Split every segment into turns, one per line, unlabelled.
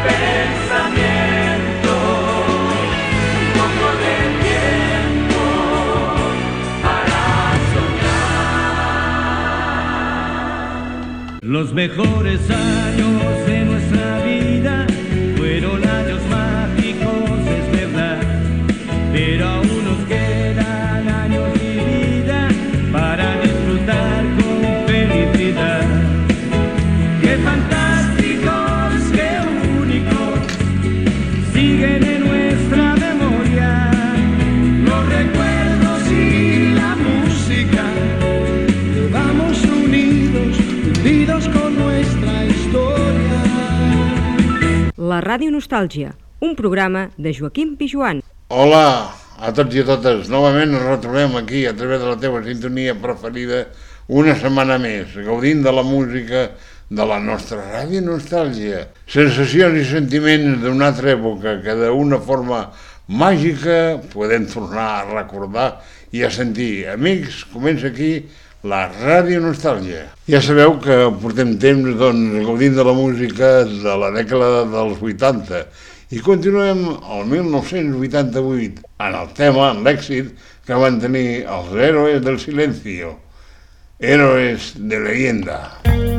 pensamiento, un poco de tiempo para soñar.
Los mejores años de nuestra vida fueron años mágicos, es verdad, pero aún nos quedan años de vida para disfrutar con felicidad. ¡Qué fantásticos, qué únicos, siguen en nuestra memoria los recuerdos y la música! Vamos unidos con nuestra historia.
La Ràdio Nostàlgia, un programa de Joaquim Pijuan.
Hola a tots i a totes, novament ens retrobem aquí a través de la teva sintonia preferida una setmana més, gaudint de la música de la nostra Ràdio Nostàlgia. Sensacions i sentiments d'una altra època que d'una forma màgica podem tornar a recordar i a sentir. Amics, comença aquí la Ràdio Nostàlgia. Ja sabeu que portem temps gaudint de la música de la dècada dels 80 i continuem el 1988 en el tema, en l'èxit que van tenir els Héroes del Silencio, Héroes de Leyenda.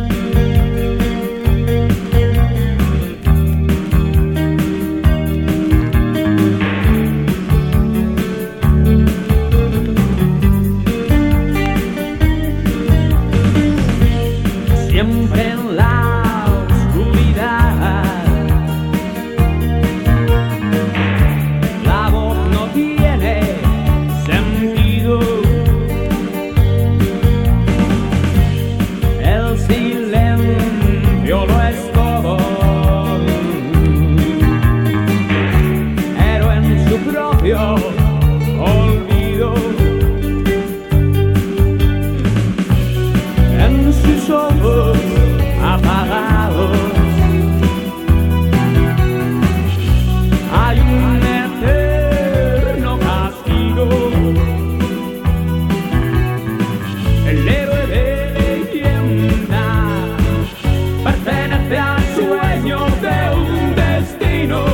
Siempre en la oscuridad, la voz no tiene sentido, el silencio lo es todo, pero en su propio olvido, en sus ojos apagados hay un eterno castigo. El héroe de leyenda pertenece al sueño de un destino.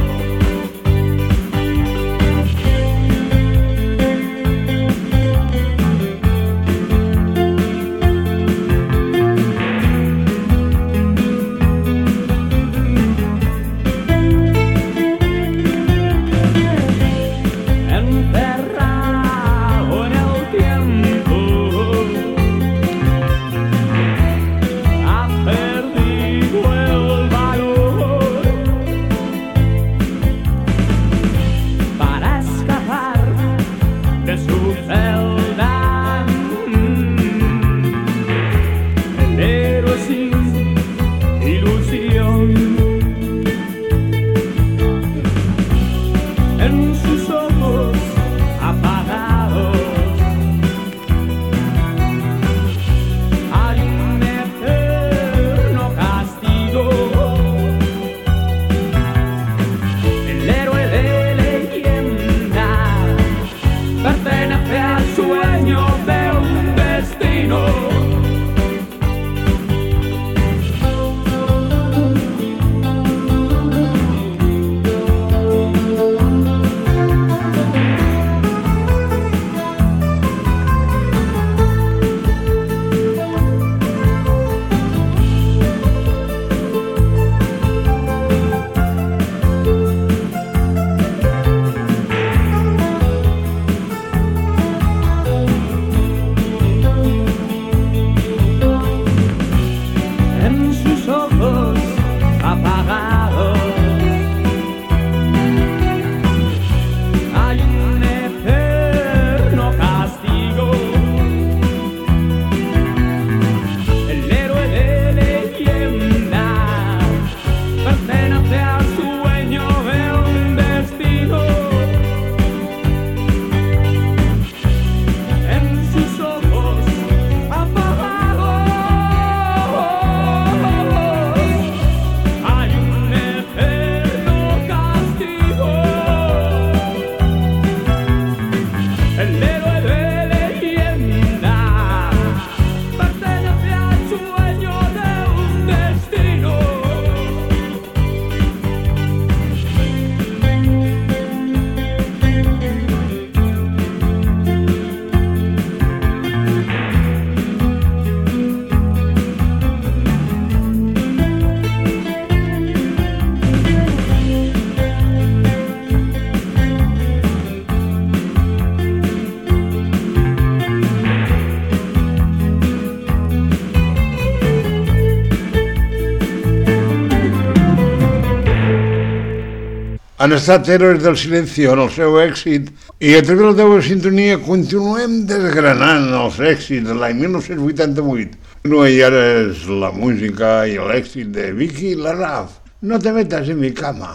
Encerrado en el tiempo, ha perdido el
Han estat Héroes del Silencio en el seu èxit i a través de la teva sintonia continuem desgranant els èxits de l'any 1988. No, i ara és la música i l'èxit de Vicky Larraz. No te metas en mi cama.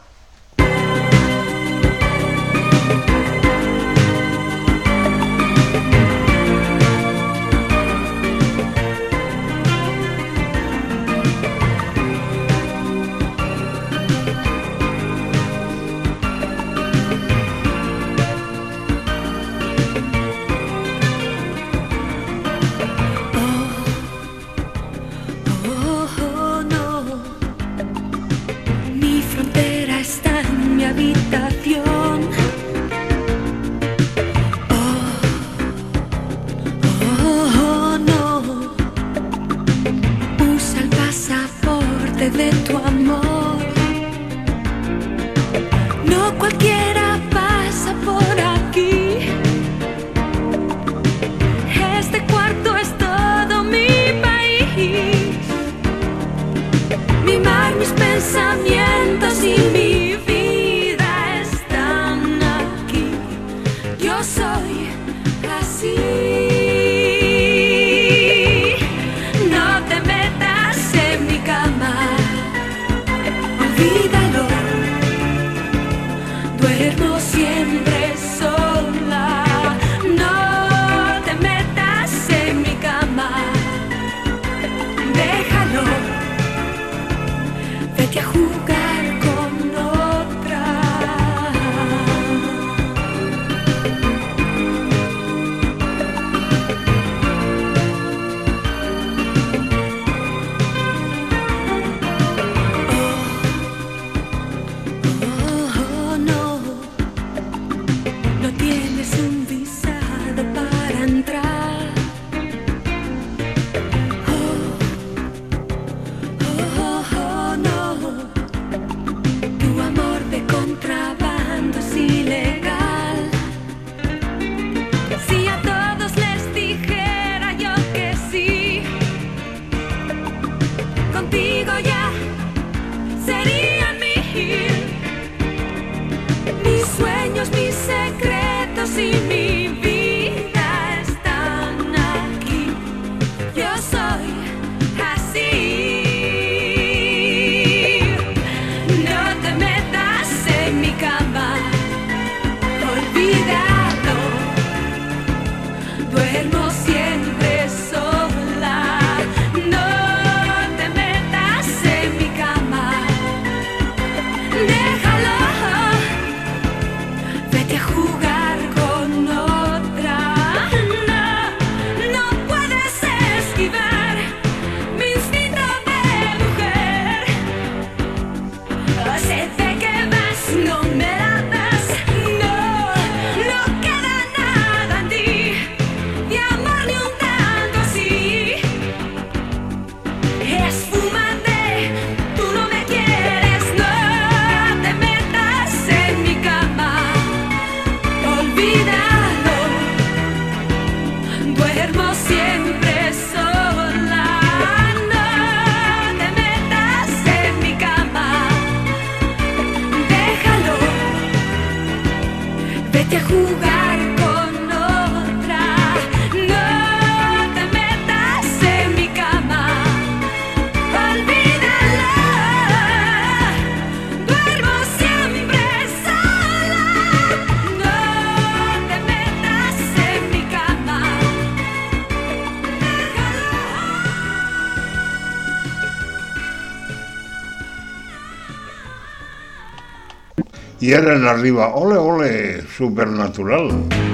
I ara n'arriba Ole Ole Supernatural.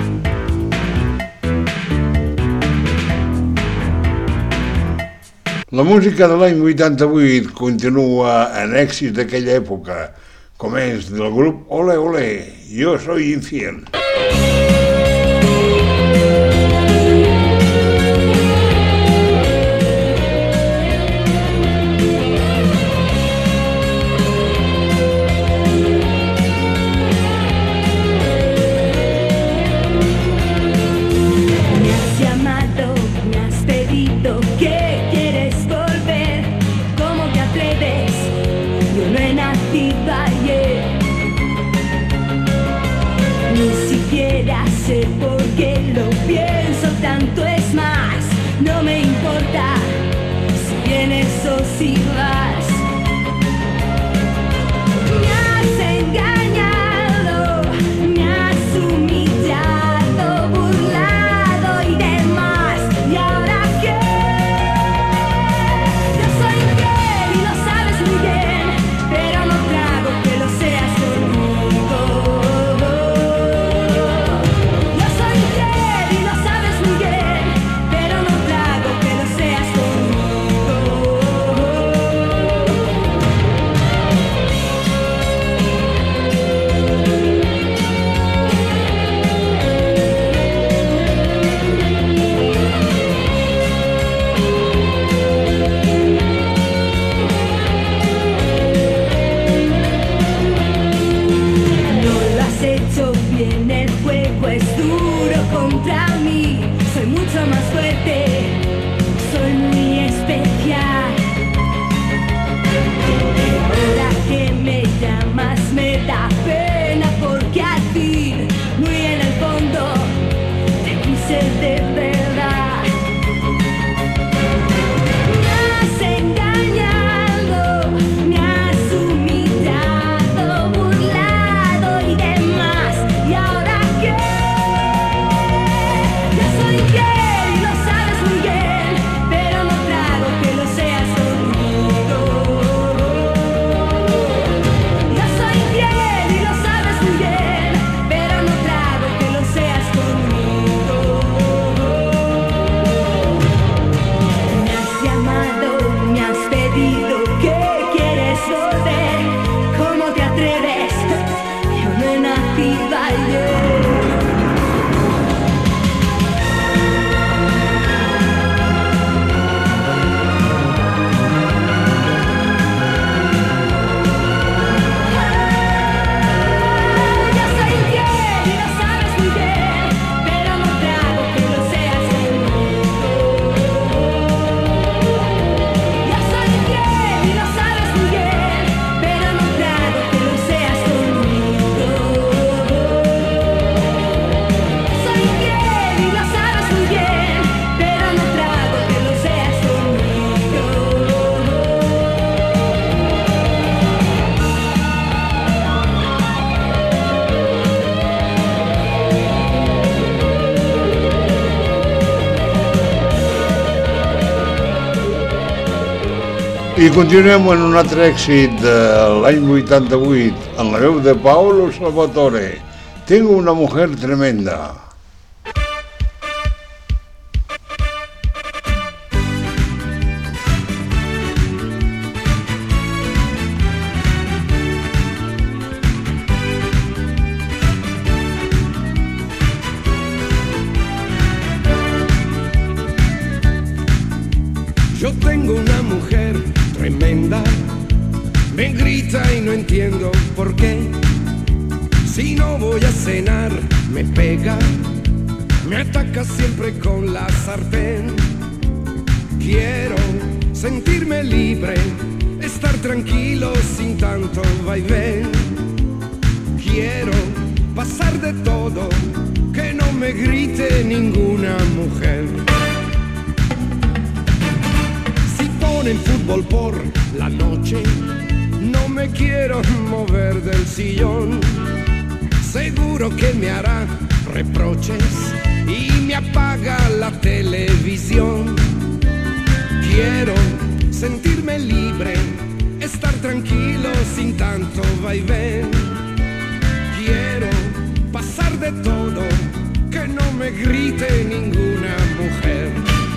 La música de l'any 88 continua en èxits d'aquella època, com és del grup Ole Ole, Yo Soy Infiel.
Yo no he nacido ayer. si vas. Me has engañado, me has humillado, burlado y demás. ¿Y ahora qué? Yo soy infiel y lo sabes muy bien, pero no trago que lo seas conmigo. Yo soy infiel y lo sabes muy bien, pero no trago que lo seas conmigo. No lo has hecho bien, el juego es duro contra mí. Soy mucho más fuerte, soy muy especial. Ahora que me llamas me da pena porque al fin, muy en el fondo, te quise de verdad. Me has engañado, me has humillado, burlado y demás. ¿Y ahora qué? Yo soy infiel y lo sabes muy bien, pero no trago que lo seas conmigo. Yo soy infiel y lo sabes muy bien, pero no trago que lo seas conmigo. Me has llamado, me has pedido que quieres volver. ¿Cómo te atreves? Yo no he nacido ayer. Yo soy infiel y lo sabes muy bien, pero no trago que lo seas conmigo. Yo soy infiel y lo sabes muy bien, pero no trago que lo seas conmigo. Soy infiel y lo sabes muy bien, pero no trago que lo seas conmigo.
I continuem en un altre èxit de l'any 88, en la veu de Paolo Salvatore. Tengo una mujer tremenda.
Yo tengo una mujer tremenda, me grita y no entiendo por qué. Si no voy a cenar, me pega, me ataca siempre con la sartén. Quiero sentirme libre, estar tranquilo sin tanto vaivén. Quiero pasar de todo, que no me grite ninguna mujer. Ponen fútbol por la noche, no me quiero mover del sillón. Seguro que me hará reproches y me apaga la televisión. Quiero sentirme libre, estar tranquilo sin tanto vaivén. Quiero pasar de todo, que no me grite ninguna mujer.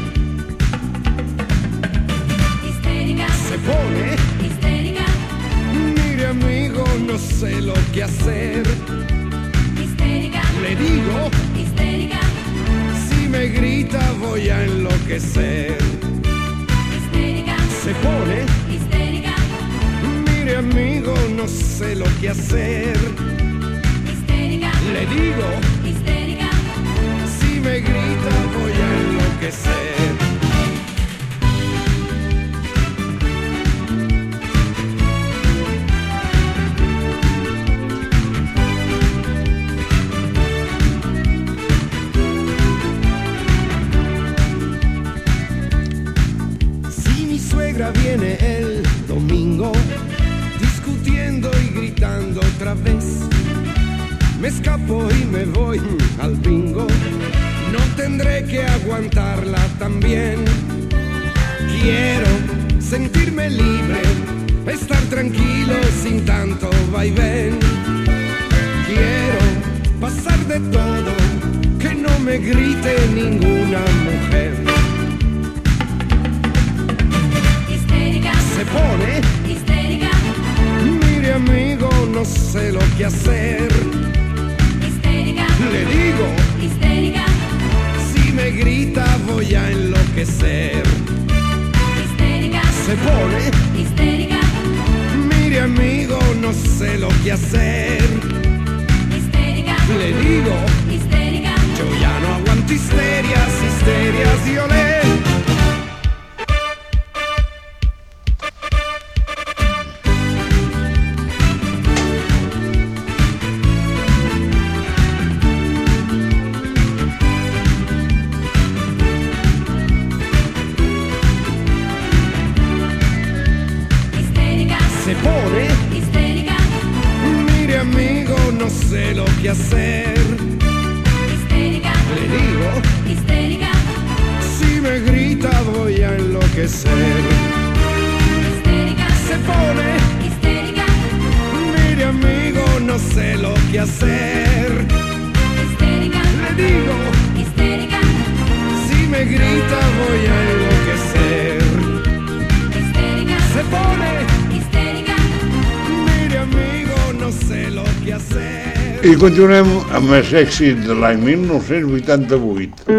Se pone
Histérica,
mire amigo, no sé lo que hacer.
histérica,
Le digo,
histérica,
si me grita voy a enloquecer.
histérica,
Se pone,
histérica,
mire amigo, no sé lo que hacer.
histérica,
Le digo,
histérica,
si me grita voy a enloquecer. viene domingo, discutiendo y gritando otra vez. Me escapo y me voy al bingo, no tendré que aguantarla también. Quiero sentirme libre, estar tranquilo sin tanto vaivén. Quiero pasar de todo, que no me grite ninguna mujer.
Histérica,
Se pone,
histérica,
mire amigo, no sé lo que hacer.
histérica,
Le digo,
histérica,
si me grita voy a enloquecer.
histérica,
Se pone,
histérica,
mire amigo, no sé lo que hacer.
histérica,
Le digo,
histérica,
yo ya no aguanto histerias, histerias y olé.
histérica,
Se pone,
histérica,
mire amigo, no sé lo que hacer.
histérica,
Le digo,
histérica,
si me grita voy a enloquecer.
histérica,
Se pone,
histérica,
mire amigo, no sé lo que hacer.
histérica,
Le digo,
histérica,
si me grita voy a enloquecer.
histérica,
Se pone,
histérica,
mire amigo, no sé lo que hacer.
I continuem amb els èxits de l'any 1988.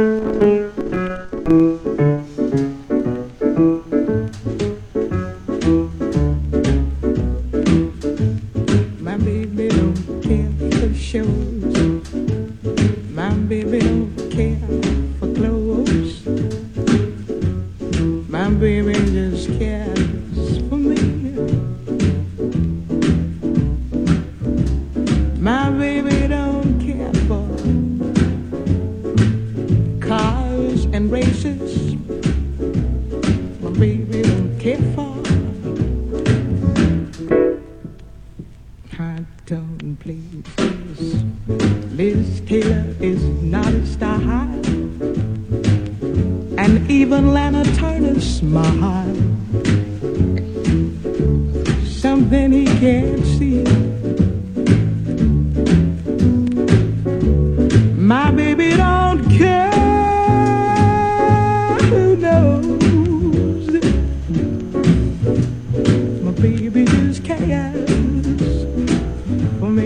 My baby don't care for shows. My baby don't care for clothes. My baby just cares for me. My baby don't care for cars and races. My baby don't care for high tone places. Liz Taylor is not a star high, and even Lana Turner's smile, something he can't see. My baby don't care who knows. My baby just cares for me.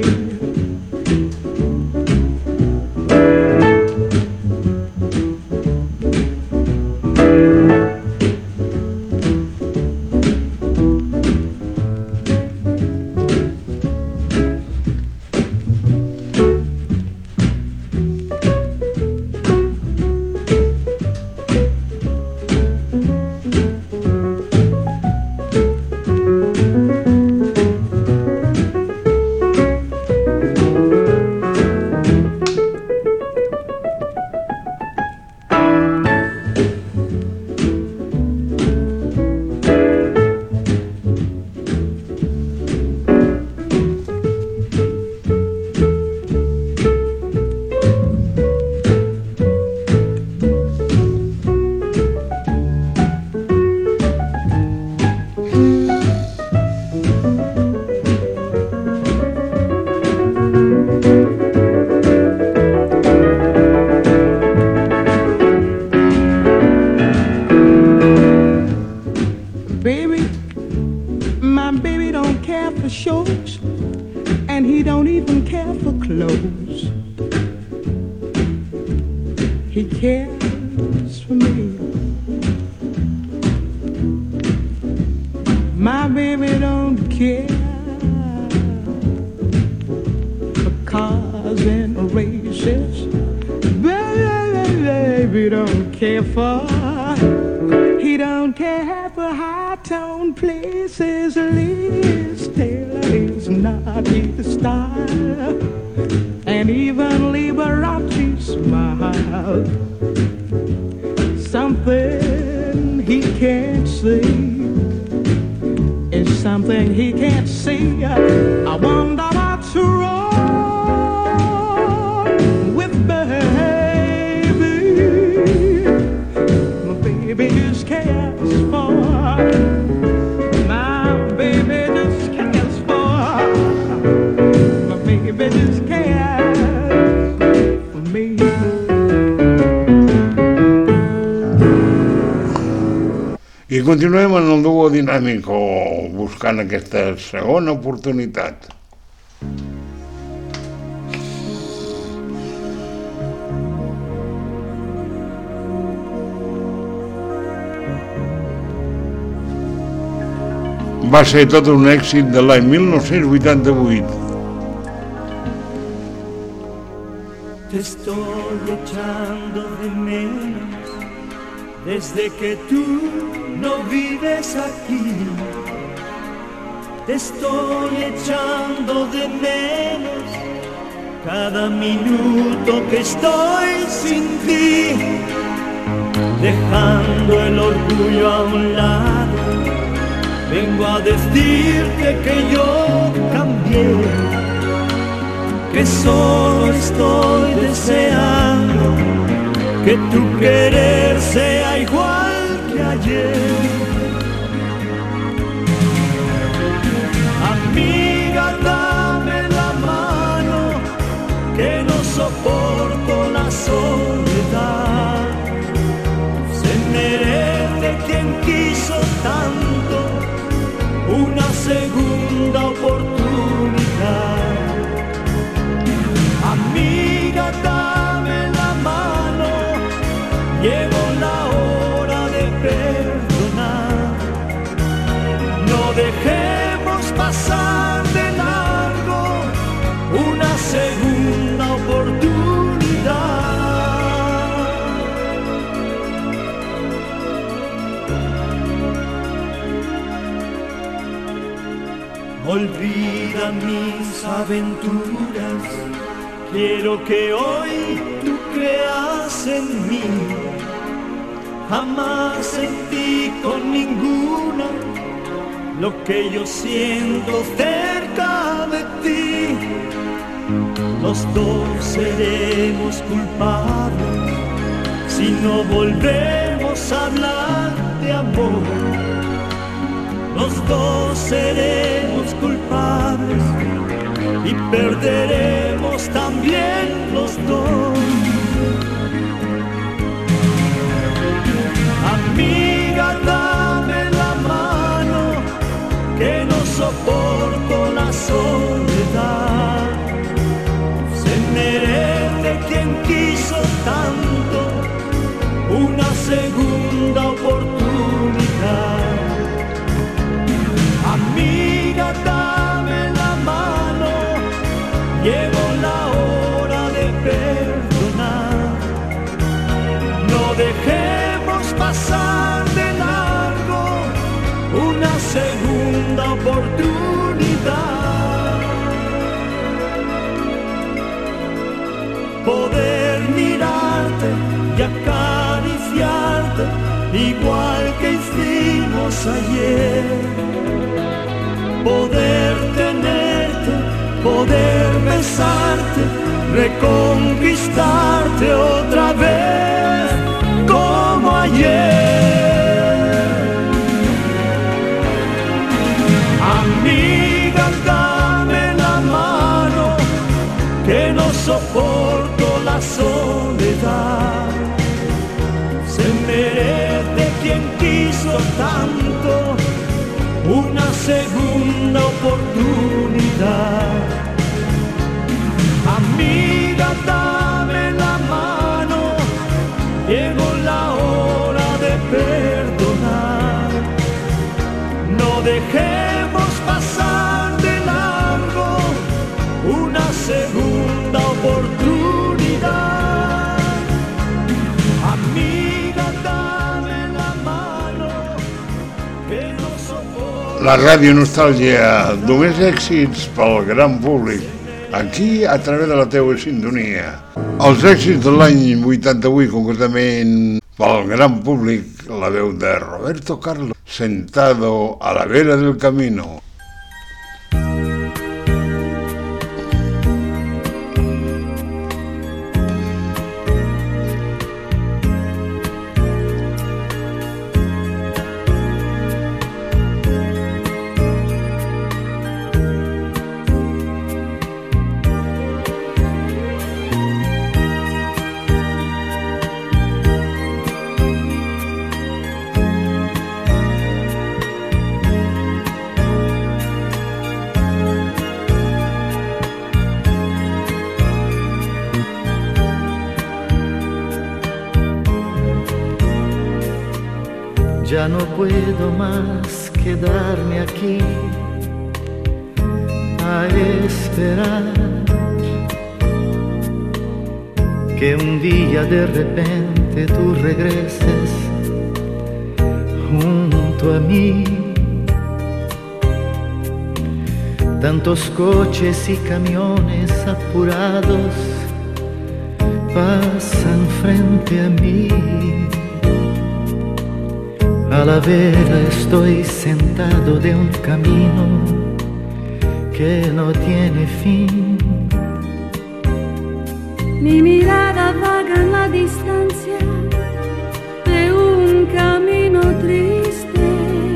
shows, and he don't even care for clothes. He cares for me. My baby don't care for cars and races. Baby don't care for. He don't care for high-tone places. Liz Taylor is not his style, and even Liberace smiled. Something he can't see is something he can't see. I wonder what's wrong with baby. My baby just cares for. My baby just cares for. My baby just cares for me.
I continuem en el duo dinàmico buscant aquesta segona oportunitat. Va ser tot un èxit de l'any 1988.
Te estoy echando de menos desde que tú no vives aquí. Te estoy echando de menos cada minuto que estoy sin ti, dejando el orgullo a un lado. Vengo a decirte que yo cambié, que solo estoy deseando que tu querer sea igual que ayer. Amiga, dame la mano, que no soporto la soledad. Se merece quien quiso tanto una segunda oportunidad. Amiga, dame la mano, llegó la hora de perdonar. No dejemos pasar de largo una segunda oportunidad. Olvida mis aventuras, quiero que hoy tú creas en mí. Jamás sentí con ninguna lo que yo siento cerca de ti. Los dos seremos culpables si no volvemos a hablar de amor. Los dos seremos culpables y perderemos también los dos. Amiga, dame la mano, que no soporto la soledad. Se merece quien quiso tanto una segunda oportunidad. Amiga, dame la mano, llegó la hora de perdonar. No dejemos pasar de largo una segunda oportunidad. Poder mirarte y acariciarte igual que hicimos ayer. Poder tenerte, poder besarte, reconquistarte otra vez como ayer. Amiga, dame la mano, que no soporto la soledad. Se merece quien quiso tanto una segunda oportunidad. Amiga, dame la mano, llegó la hora de perdonar. No dejemos pasar de largo una segunda oportunidad. Amiga, dame la mano, que no soporto.
La Ràdio Nostàlgia, només èxits pel gran públic, aquí a través de la teua sintonia. Els èxits de l'any 88, concretament pel gran públic, la veu de Roberto Carlos. Sentado a la vera del camino.
Ya no puedo más quedarme aquí a esperar que un día de repente tú regreses junto a mí. Tantos coches y camiones apurados pasan frente a mí. A la vera estoy sentado de un camino que no tiene fin.
Mi mirada vaga en la distancia de un camino triste,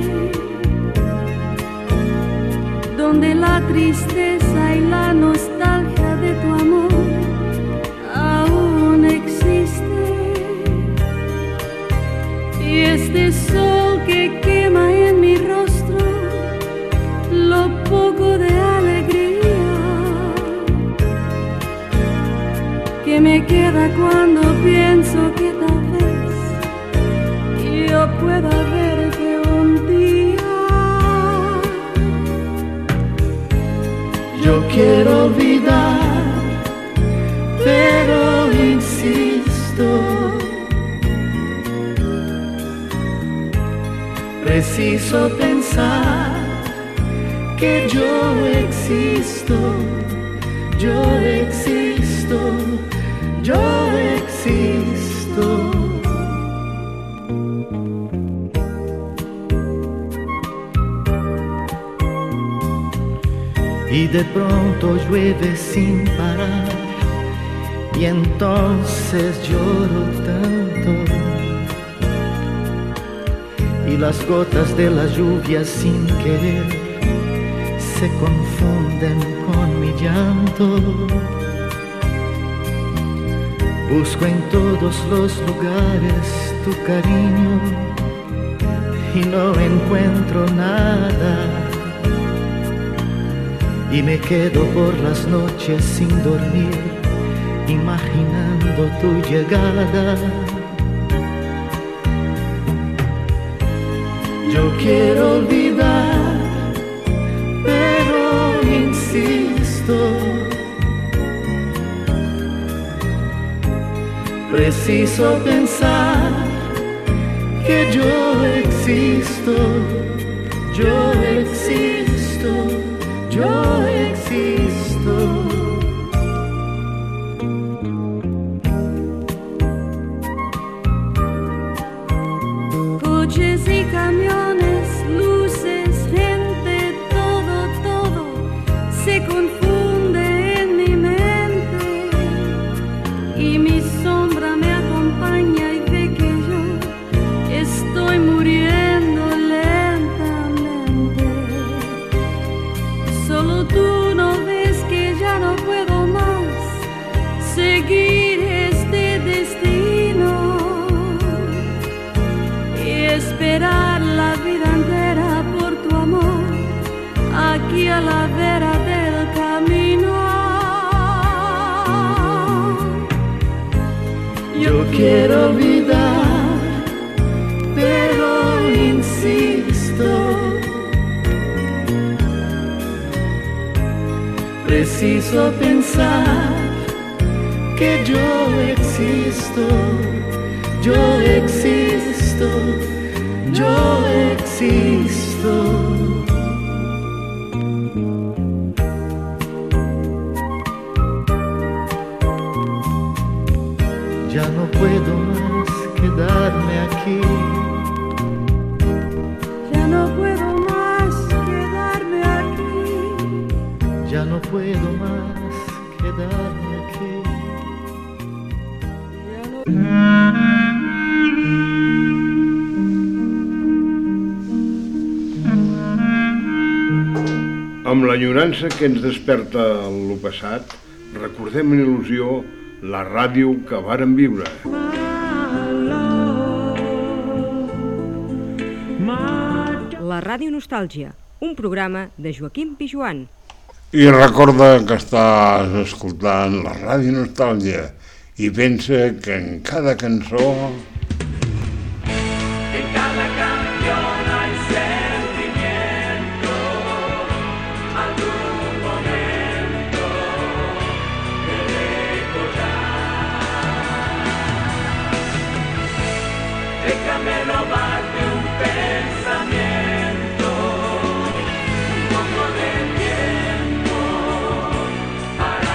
donde la tristeza y la nostalgia de tu amor aún existe. Y este sol que quema en mi rostro lo poco de alegría que me queda cuando pienso que tal vez yo pueda verte un día.
Yo quiero olvidar, pero insisto. Preciso pensar que yo existo, yo existo, yo existo. Y de pronto llueve sin parar y entonces lloro tanto. Y las gotas de la lluvia sin querer se confunden con mi llanto. Busco en todos los lugares tu cariño y no encuentro nada. Y me quedo por las noches sin dormir, imaginando tu llegada. Yo quiero olvidar, pero insisto. Preciso pensar que yo existo, yo existo, yo existo.
Coches y camiones, luces, gente, todo se confunde en mi mente y mi sombra me acompaña y ve que yo estoy muriendo lentamente. Solo tú no ves que ya no puedo más seguir este destino y esperar la vida entera por tu amor aquí a la vera del camino.
Yo quiero olvidar, pero insisto. Preciso pensar que yo existo, yo existo, yo existo. Ya no puedo más quedarme aquí puedo más quedarme aquí.
Amb l'enyorança que ens desperta lo passat, recordem en il·lusió la ràdio que vàrem viure.
La Ràdio Nostàlgia, un programa de Joaquim Pijuan.
I recorda que estàs escoltant la Ràdio Nostàlgia i pensa que en cada cançó...
En cada canción hay sentimiento, algún momento que recordar. Déjame robarte un pensamiento, un poco de tiempo para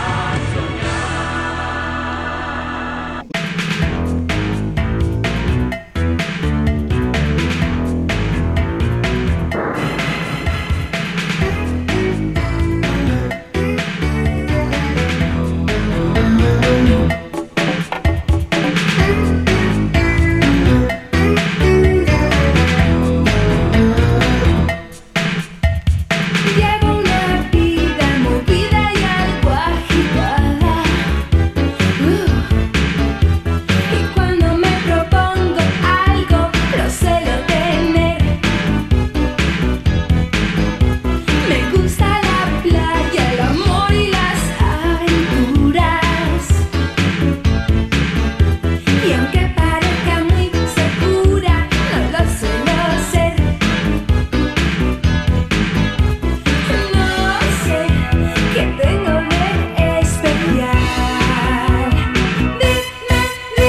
Llevo una vida movida y algo agitada. Y cuando me propongo algo, lo suelo tener. Me gusta la playa, el amor y las aventuras. Y aunque parezca muy segura, no lo suelo ser. No sé qué tengo de especial. Dime,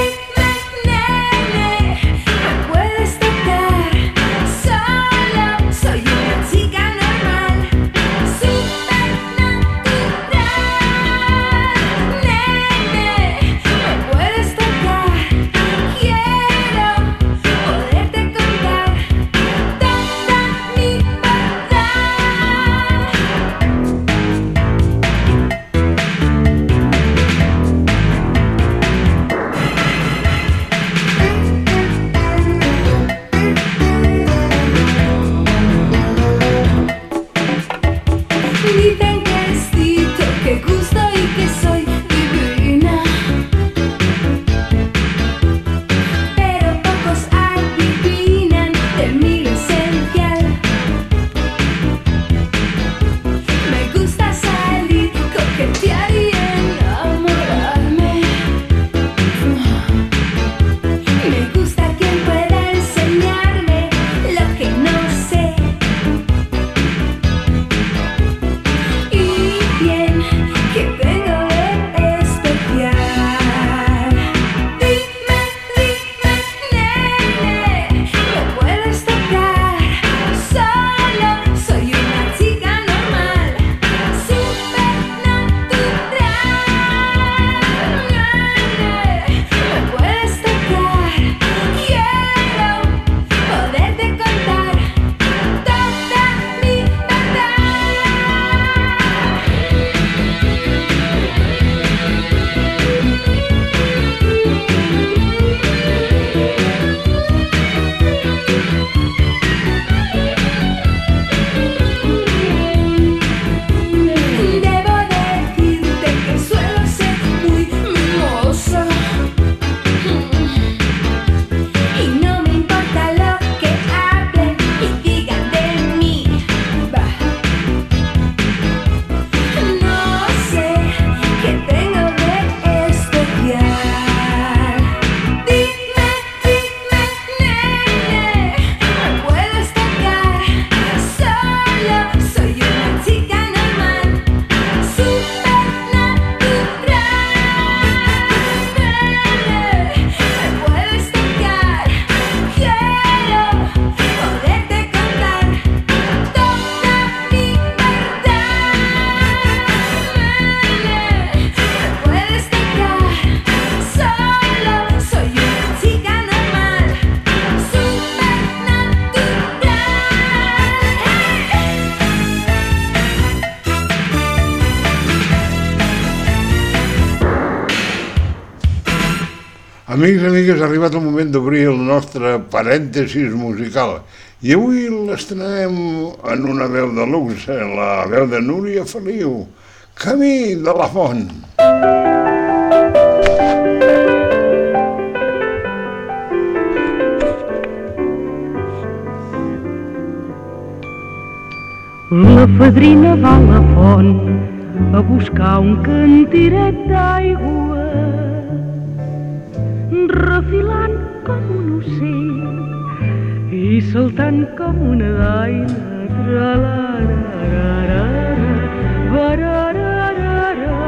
nene, ¿me puedes tocar? Solo soy una chica normal, supernatural. Nene, ¿me puedes tocar? Quiero poderte contar toda mi verdad. Dicen que excito, que gusto y que soy divina, pero pocos adivinan de mi lo esencial. Me gusta salir, coquetear y enamorarme. Me gusta quien pueda enseñarme lo que no sé.
Amics i amigues, ha arribat el moment d'obrir el nostre parèntesis musical. I avui l'estrenem en una veu de luxe, la veu de Núria Feliu, Camí de la Font.
La fadrina va a la font a buscar un cantiret d'aigua, refilant com un ocell i saltant com una daina. Tra-la-ra-ra-ra, va-ra-ra-ra-ra,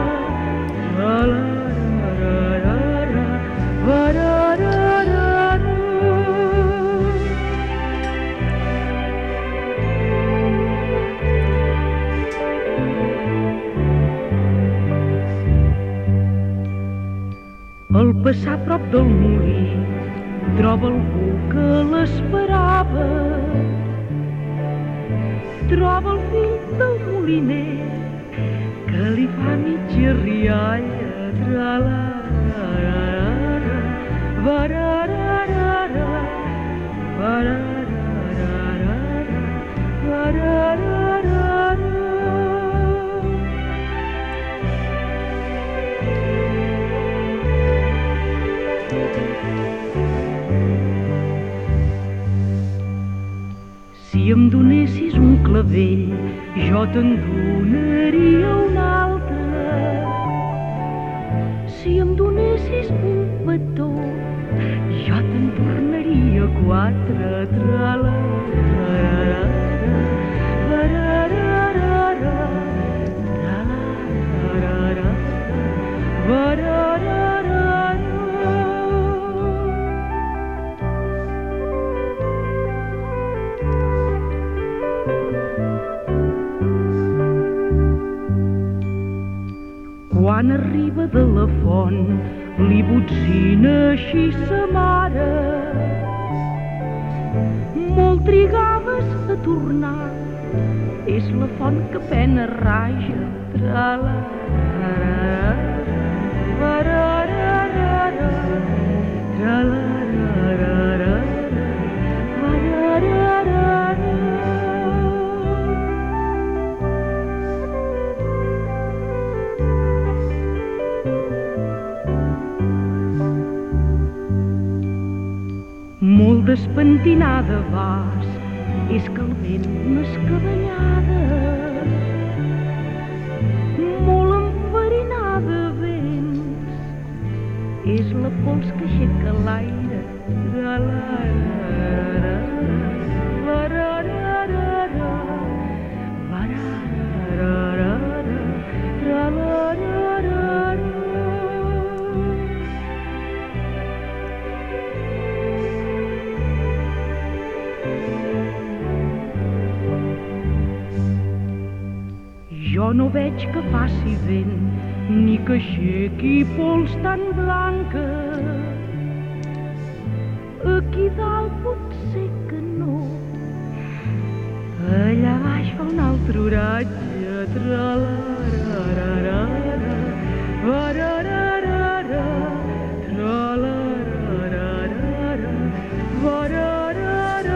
tra-la-ra-ra-ra, va-ra-ra-ra-ra. Al passar a prop del molí troba algú que l'esperava. Troba el fill del moliner que li fa mitja rialla. Tra-la-ra-ra-ra, va-ra-ra-ra-ra, va-ra-ra-ra-ra, va-ra-ra-ra-ra. Si em donessis un clavell, jo te'n donaria un altre. Si em donessis un petó, jo te'n tornaria quatre. Tra-la-ra-ra-ra, va-ra-ra-ra-ra, tra-la-ra-ra-ra, va-ra-ra-ra-ra. Quan arriba de la font, li botzina així sa mare. Molt trigaves a tornar, és la font que pena raja. Tra-la-ra-ra-ra, va-ra-ra-ra-ra, tra-la-ra-ra-ra, va-ra-ra-ra-ra. Molt despentinada vas, és que el vent m'escabellada. Molt enfarinada vens, és la pols que aixeca l'aire. Tra-la-ra-ra-ra, va-ra-ra-ra-ra, va-ra-ra-ra-ra, tra-la-ra-ra-ra. Jo no veig que faci vent, ni que aixequi pols tan blanca. Aquí dalt potser que no, allà baix fa un altre oratge. Tra-la-ra-ra-ra, va-ra-ra-ra-ra, tra-la-ra-ra-ra, va-ra-ra-ra-ra.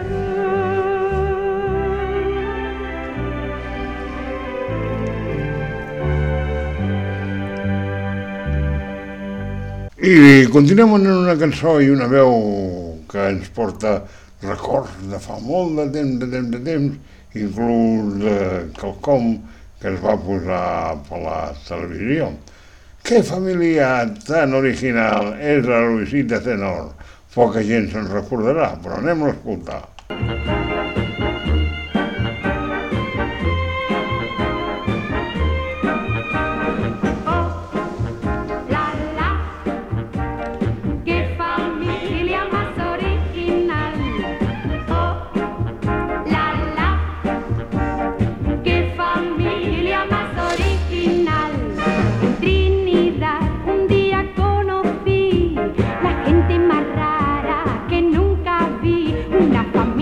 I continuem en una cançó i una veu que ens porta records de fa molt de temps, inclús de quelcom que es va posar per la televisió. Que família tan original és la Luisita Tenor. Poca gent se'n recordarà, però anem a escoltar.
La gente más rara que nunca vi, una familia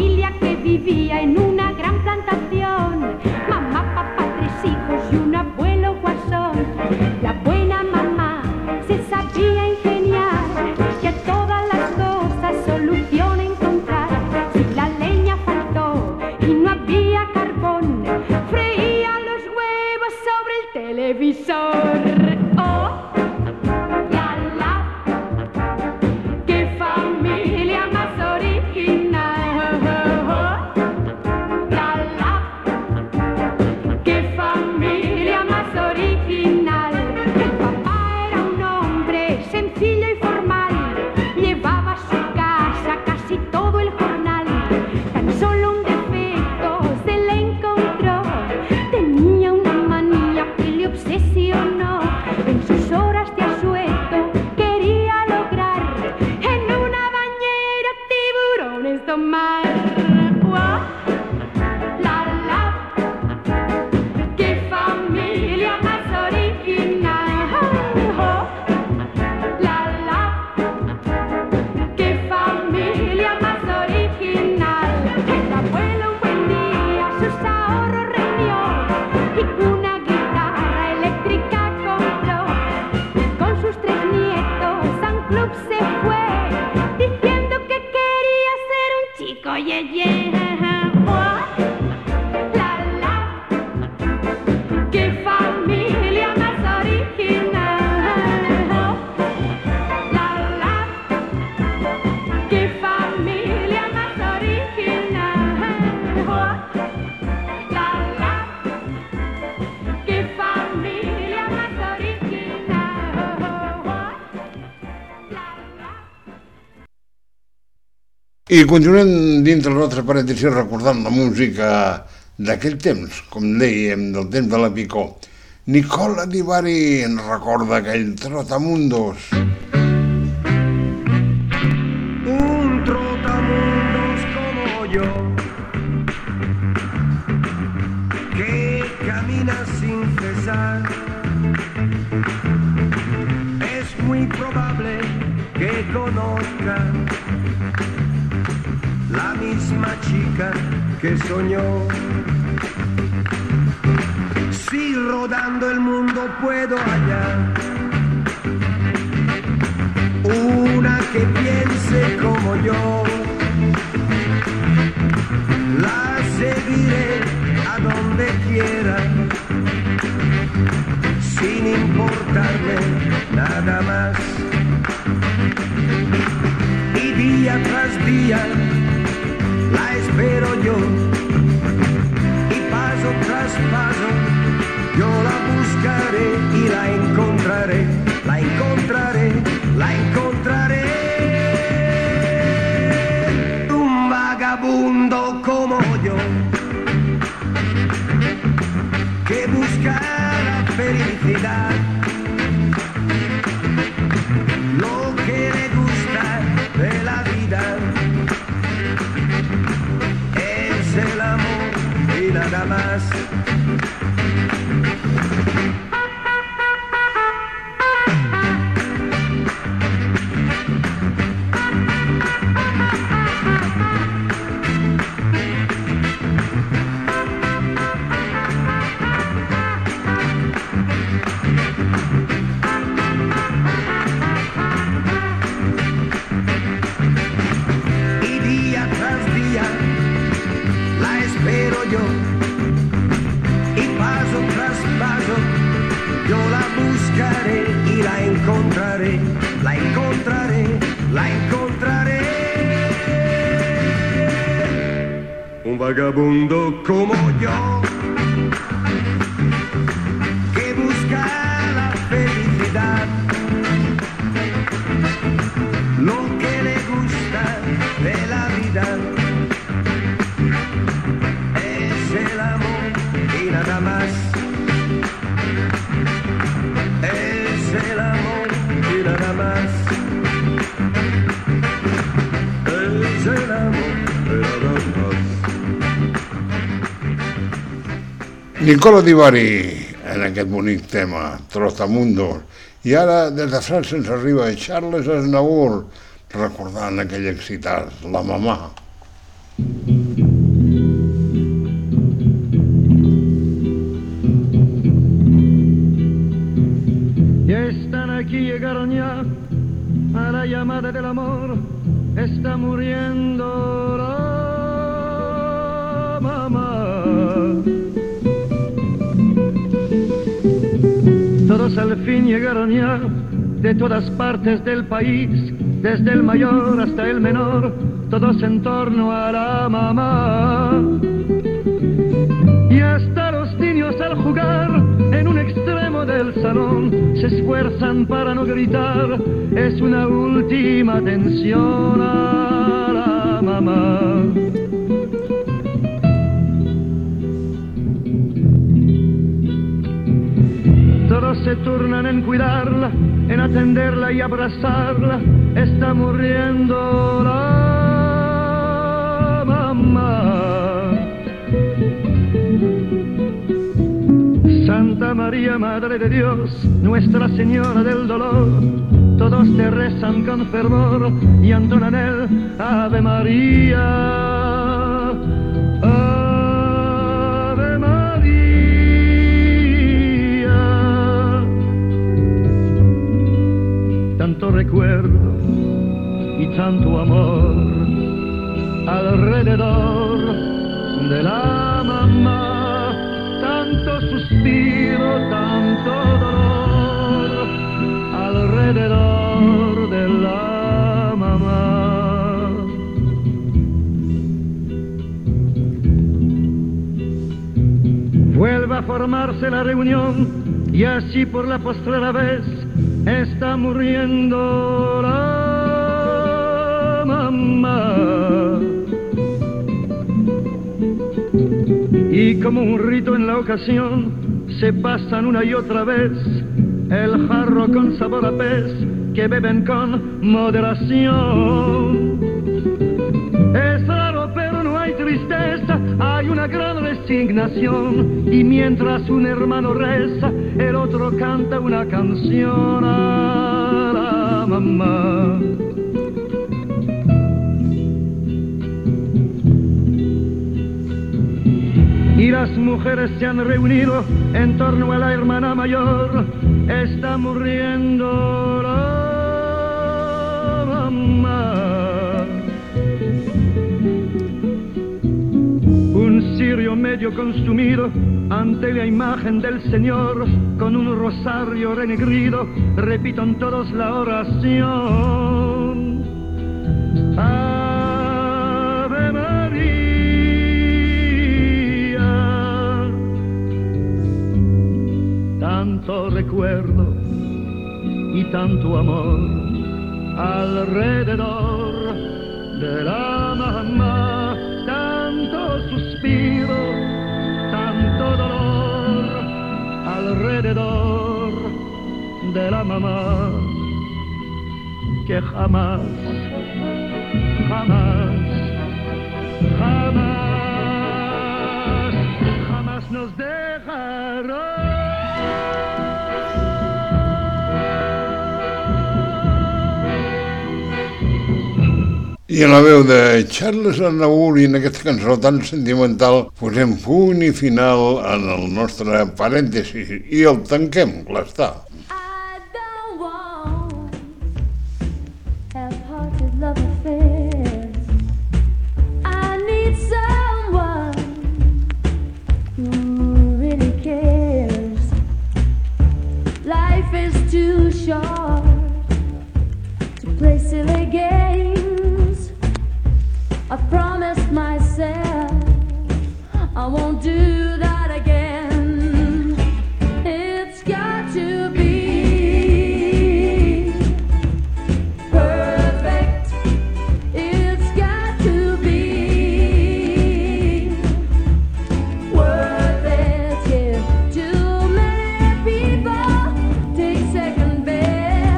televisor. Oh, la la, qué familia más original. Oh, la la, qué familia más original. El papá era un hombre sencillo y formal, llevaba a su casa casi todo el jornal. Tan solo un defecto se le encontró, tenía una manía que le obsesionó. En sus horas de asueto quería lograr en una bañera tiburones domar. Wow. La la, qué familia más original. Oh, la la, qué familia más original. El abuelo un buen día sus ahorros reunió y una guitarra eléctrica compró. Con sus 3 nietos a un club se fue, diciendo que quería ser un chico yeye. La la, qué familia más original. La la, qué familia más original. La la, qué familia más original.
I continuem dintre el nostre parèntesi recordant la música d'aquell temps, com dèiem, del temps de la picor. Nicola Di Bari ens recorda aquell Trotamundos.
Un trotamundos como yo, que camina sin cesar. Es muy probable que conozca la misma chica que soñó. Si rodando el mundo puedo hallar una que piense como yo, la seguiré a donde quiera, sin importarme nada más. Y día tras día la espero yo, y paso tras paso yo la buscaré y la encontraré, la encontraré, la encontraré. Un vagabundo como yo, que busca la felicidad, lo que le gusta de la vida es el amor y nada más. Vagabundo como yo, que busca la felicidad, lo que le gusta de la vida es el amor y nada más. Es el amor y nada más. Es el amor y nada más.
Nicola Di Bari en aquest bonic tema, Trotamundos. I ara, des de França, ens arriba Charles Aznavour, recordant aquell excitat, la mamà.
Ya están aquí, llegaron ya a la llamada del amor, está muriendo la mamá. niños al fin llegaron ya de todas partes del país, desde el mayor hasta el menor, todos en torno a la mamá. Y hasta los niños al jugar en un extremo del salón se esfuerzan para no gritar, es una última atención a la mamá. Todos se turnan en cuidarla, en atenderla y abrazarla, está muriendo la mamá. Santa María, Madre de Dios, Nuestra Señora del Dolor, todos te rezan con fervor y entonan el Ave María, Ave María. Tanto recuerdo y tanto amor alrededor de la mamá. Tanto suspiro, tanto dolor alrededor de la mamá. Vuelve a formarse la reunión y así por la postrera vez está muriendo la mamá. Y como un rito en la ocasión, se pasan una y otra vez el jarro con sabor a pez que beben con moderación. Es raro pero no hay tristeza, hay una gran resignación. Y mientras un hermano reza, el otro canta una canción a la mamá. Y las mujeres se han reunido en torno a la hermana mayor, está muriendo la mamá. Un cirio medio consumido ante la imagen del Señor, con un rosario renegrido, repitan todos la oración. Ave María. Tanto recuerdo y tanto amor alrededor de la mamá, tanto suspiro, tanto dolor alrededor de la mamá, que jamás, jamás, jamás, jamás nos dejará.
I en la veu de Charles Aznavour i en aquesta cançó tan sentimental posem punt i final en el nostre parèntesi i el tanquem, clar està.
I don't want half-hearted love affairs. I need someone who really cares. Life is too short to play silly games. I promised myself I won't do that again. It's got to be perfect. It's got to be worth it. If too many people take second best,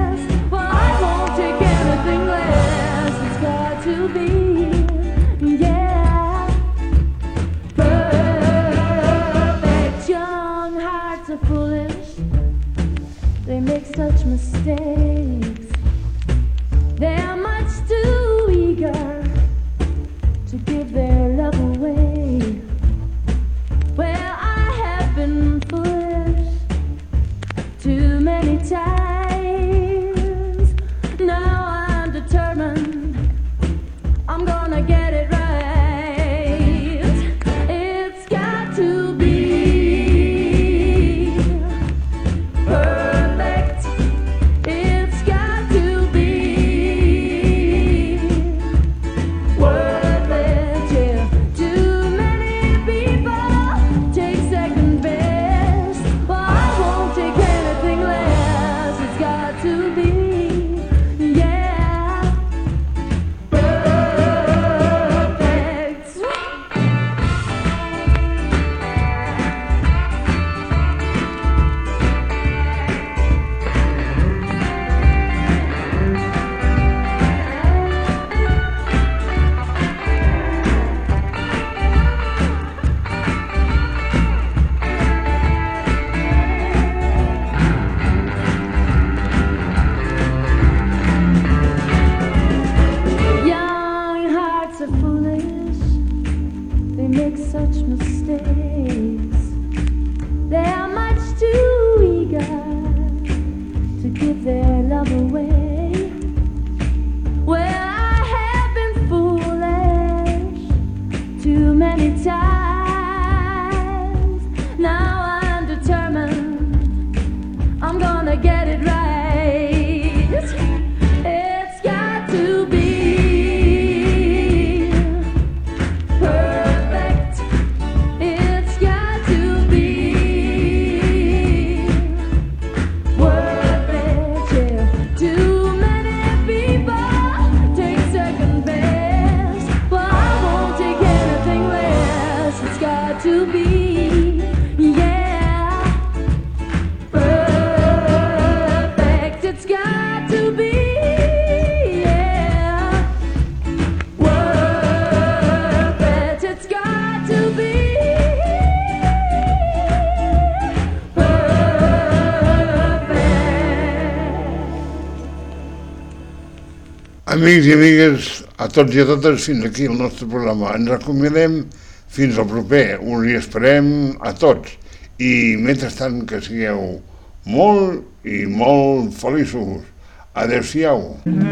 Amics i amigues, a tots i a totes, fins aquí el nostre programa. Ens acomiadem fins al proper, us hi esperem a tots. I mentrestant que sigueu molt i molt feliços. Adéu-siau.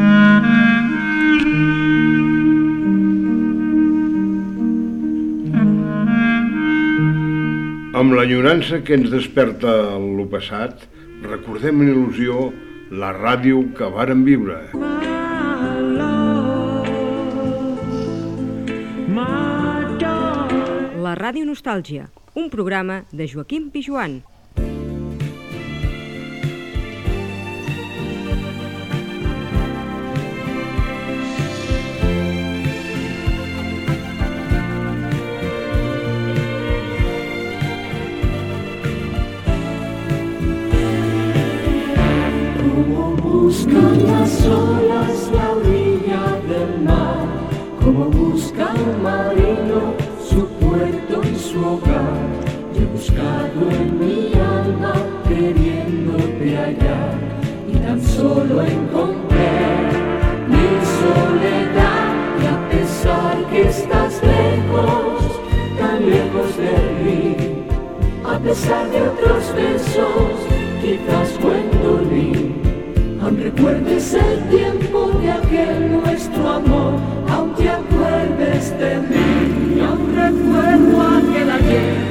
Amb l'enyorança que ens desperta lo passat, recordem en il·lusió la ràdio que vàrem viure.
La Ràdio Nostàlgia, un programa de Joaquim Pijuan.
Buscan las olas la orilla del mar, como busca un marino su puerto y su hogar. Yo he buscado en mi alma queriéndote hallar y tan solo encontré mi soledad. Y a pesar que estás lejos, tan lejos de mí, a pesar de otros besos, quizás cuando ni aún recuerdes el tiempo de aquel nuestro amor, aún te acuerdes de mí, aún recuerdo aquel ayer.